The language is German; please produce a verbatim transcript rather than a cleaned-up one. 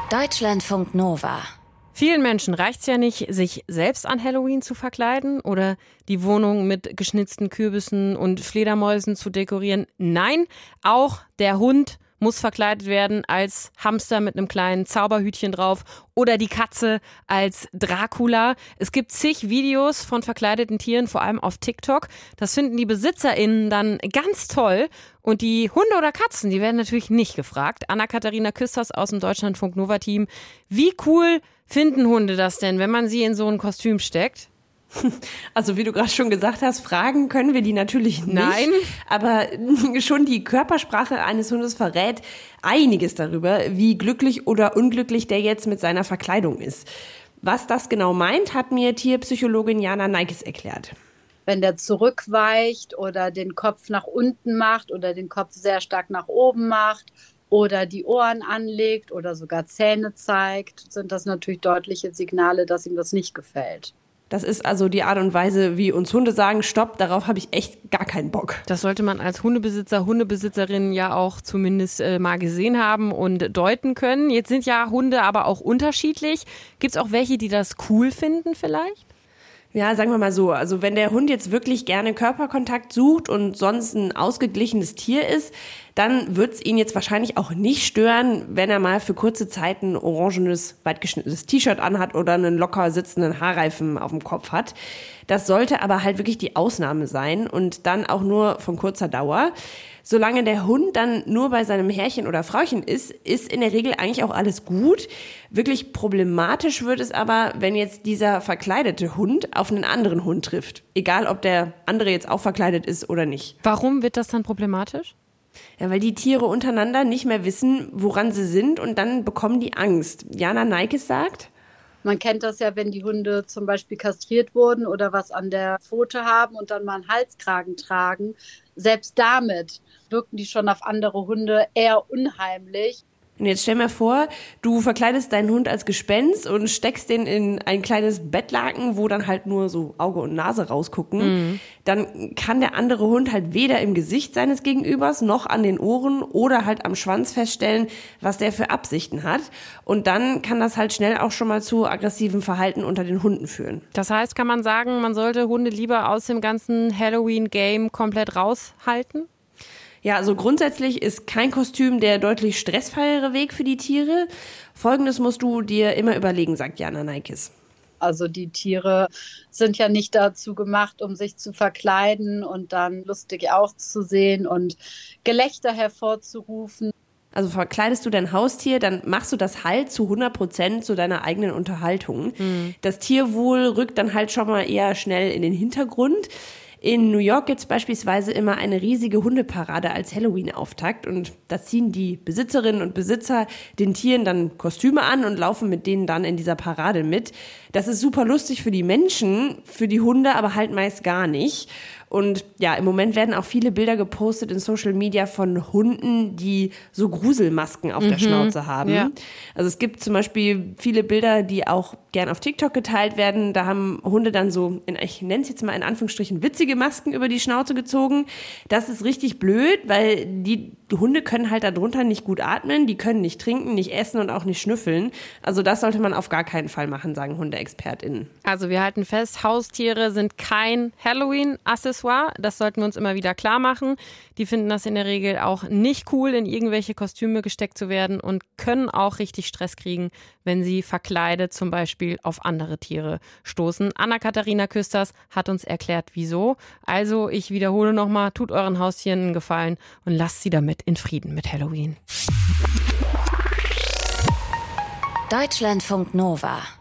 Deutschlandfunk Nova. Vielen Menschen reicht es ja nicht, sich selbst an Halloween zu verkleiden oder die Wohnung mit geschnitzten Kürbissen und Fledermäusen zu dekorieren. Nein, auch der Hund muss verkleidet werden als Hamster mit einem kleinen Zauberhütchen drauf oder die Katze als Dracula. Es gibt zig Videos von verkleideten Tieren, vor allem auf TikTok. Das finden die BesitzerInnen dann ganz toll. Und die Hunde oder Katzen, die werden natürlich nicht gefragt. Anna-Katharina Küsters aus dem Deutschlandfunk Nova-Team. Wie cool finden Hunde das denn, wenn man sie in so ein Kostüm steckt? Also wie du gerade schon gesagt hast, fragen können wir die natürlich nicht. Nein. Aber schon die Körpersprache eines Hundes verrät einiges darüber, wie glücklich oder unglücklich der jetzt mit seiner Verkleidung ist. Was das genau meint, hat mir Tierpsychologin Jana Neikes erklärt. Wenn der zurückweicht oder den Kopf nach unten macht oder den Kopf sehr stark nach oben macht oder die Ohren anlegt oder sogar Zähne zeigt, sind das natürlich deutliche Signale, dass ihm das nicht gefällt. Das ist also die Art und Weise, wie uns Hunde sagen, stopp, darauf habe ich echt gar keinen Bock. Das sollte man als Hundebesitzer, Hundebesitzerin ja auch zumindest äh, mal gesehen haben und deuten können. Jetzt sind ja Hunde aber auch unterschiedlich. Gibt es auch welche, die das cool finden vielleicht? Ja, sagen wir mal so, also wenn der Hund jetzt wirklich gerne Körperkontakt sucht und sonst ein ausgeglichenes Tier ist, dann wird es ihn jetzt wahrscheinlich auch nicht stören, wenn er mal für kurze Zeit ein orangenes, weitgeschnittenes T-Shirt anhat oder einen locker sitzenden Haarreifen auf dem Kopf hat. Das sollte aber halt wirklich die Ausnahme sein und dann auch nur von kurzer Dauer. Solange der Hund dann nur bei seinem Herrchen oder Frauchen ist, ist in der Regel eigentlich auch alles gut. Wirklich problematisch wird es aber, wenn jetzt dieser verkleidete Hund auf einen anderen Hund trifft. Egal, ob der andere jetzt auch verkleidet ist oder nicht. Warum wird das dann problematisch? Ja, weil die Tiere untereinander nicht mehr wissen, woran sie sind und dann bekommen die Angst. Jana Neikes sagt: Man kennt das ja, wenn die Hunde zum Beispiel kastriert wurden oder was an der Pfote haben und dann mal einen Halskragen tragen. Selbst damit wirken die schon auf andere Hunde eher unheimlich. Und jetzt stell mir vor, du verkleidest deinen Hund als Gespenst und steckst den in ein kleines Bettlaken, wo dann halt nur so Auge und Nase rausgucken. Mhm. Dann kann der andere Hund halt weder im Gesicht seines Gegenübers noch an den Ohren oder halt am Schwanz feststellen, was der für Absichten hat. Und dann kann das halt schnell auch schon mal zu aggressivem Verhalten unter den Hunden führen. Das heißt, kann man sagen, man sollte Hunde lieber aus dem ganzen Halloween-Game komplett raushalten? Ja, also grundsätzlich ist kein Kostüm der deutlich stressfreiere Weg für die Tiere. Folgendes musst du dir immer überlegen, sagt Jana Neikes. Also die Tiere sind ja nicht dazu gemacht, um sich zu verkleiden und dann lustig auszusehen und Gelächter hervorzurufen. Also verkleidest du dein Haustier, dann machst du das halt zu hundert Prozent zu deiner eigenen Unterhaltung. Mhm. Das Tierwohl rückt dann halt schon mal eher schnell in den Hintergrund. In New York gibt es beispielsweise immer eine riesige Hundeparade als Halloween-Auftakt und da ziehen die Besitzerinnen und Besitzer den Tieren dann Kostüme an und laufen mit denen dann in dieser Parade mit. Das ist super lustig für die Menschen, für die Hunde aber halt meist gar nicht. Und ja, im Moment werden auch viele Bilder gepostet in Social Media von Hunden, die so Gruselmasken auf mhm. der Schnauze haben. Ja. Also es gibt zum Beispiel viele Bilder, die auch gern auf TikTok geteilt werden. Da haben Hunde dann so, in, ich nenne es jetzt mal in Anführungsstrichen, witzige Masken über die Schnauze gezogen. Das ist richtig blöd, weil die Hunde können halt darunter nicht gut atmen, die können nicht trinken, nicht essen und auch nicht schnüffeln. Also das sollte man auf gar keinen Fall machen, sagen HundeexpertInnen. Also wir halten fest, Haustiere sind kein Halloween-Accessoire. Das sollten wir uns immer wieder klar machen. Die finden das in der Regel auch nicht cool, in irgendwelche Kostüme gesteckt zu werden und können auch richtig Stress kriegen, wenn sie verkleidet zum Beispiel auf andere Tiere stoßen. Anna-Katharina Küsters hat uns erklärt, wieso. Also ich wiederhole nochmal, tut euren Haustieren einen Gefallen und lasst sie damit in Frieden mit Halloween. Deutschlandfunk Nova.